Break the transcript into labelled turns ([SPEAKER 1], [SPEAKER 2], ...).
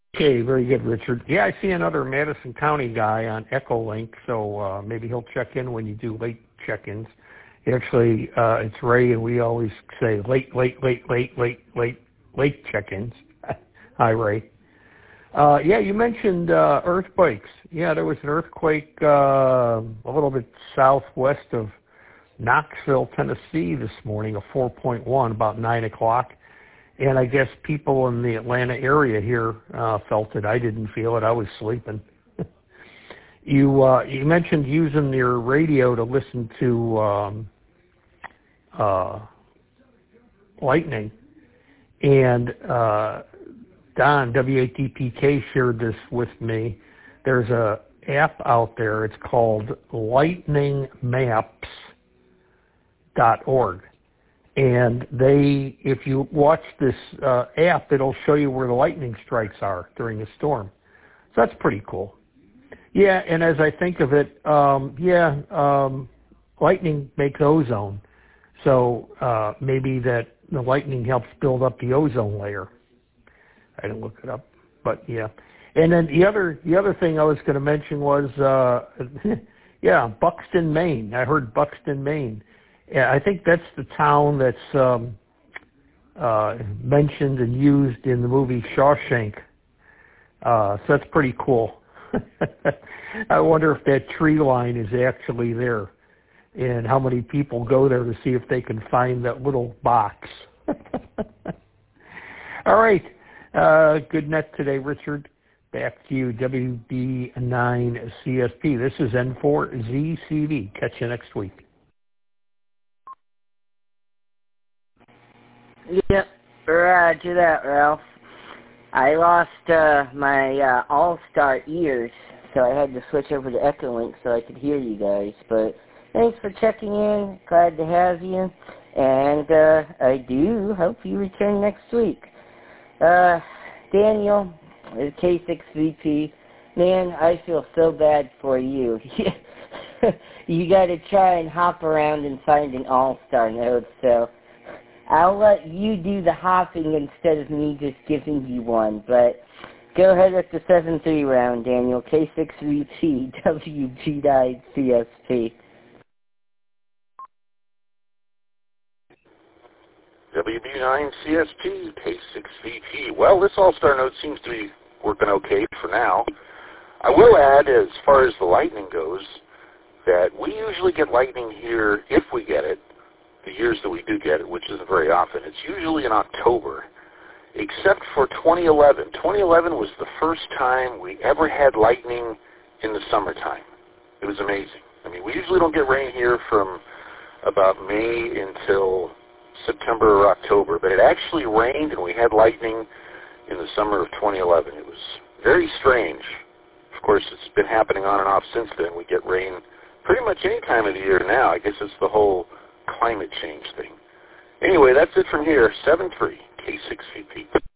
[SPEAKER 1] Okay, very good, Richard. Yeah, I see another Madison County guy on Echolink, so maybe he'll check in when you do late check-ins. Actually, it's Ray, and we always say late check-ins. Hi, Ray. Yeah, you mentioned earthquakes. Yeah, there was an earthquake a little bit southwest of Knoxville, Tennessee this morning, a 4.1, about 9 o'clock. And I guess people in the Atlanta area here felt it. I didn't feel it. I was sleeping. You mentioned using your radio to listen to lightning. And Don, WATPK, shared this with me. There's a app out there. It's called lightningmaps.org. And if you watch this app, it'll show you where the lightning strikes are during a storm. So that's pretty cool. Yeah, and as I think of it, lightning makes ozone. So maybe that the lightning helps build up the ozone layer. I didn't look it up, but yeah. And then the other thing I was going to mention was, Buxton, Maine. I heard Buxton, Maine. Yeah, I think that's the town that's mentioned and used in the movie Shawshank. So that's pretty cool. I wonder if that tree line is actually there and how many people go there to see if they can find that little box. All right. Good net today, Richard. Back to you, WB9CSP. This is N4ZCV. Catch you next week.
[SPEAKER 2] Yep, roger that, Ralph. I lost my All-Star ears, so I had to switch over to Echolink so I could hear you guys. But thanks for checking in. Glad to have you. And I do hope you return next week. Daniel, K6VP, man, I feel so bad for you. You got to try and hop around and find an All-Star node, so I'll let you do the hopping instead of me just giving you one. But go ahead with the 7-3 round, Daniel. K6VP, WG9CSP.
[SPEAKER 3] WB9CSP, K6VP. Well, this All-Star node seems to be working okay for now. I will add, as far as the lightning goes, that we usually get lightning here, if we get it, the years that we do get it, which isn't very often. It's usually in October, except for 2011. 2011 was the first time we ever had lightning in the summertime. It was amazing. I mean, we usually don't get rain here from about May until September or October, but it actually rained and we had lightning in the summer of 2011. It was very strange. Of course, it's been happening on and off since then. We get rain pretty much any time of the year now. I guess it's the whole climate change thing. Anyway, that's it from here. 7-3, K6VP.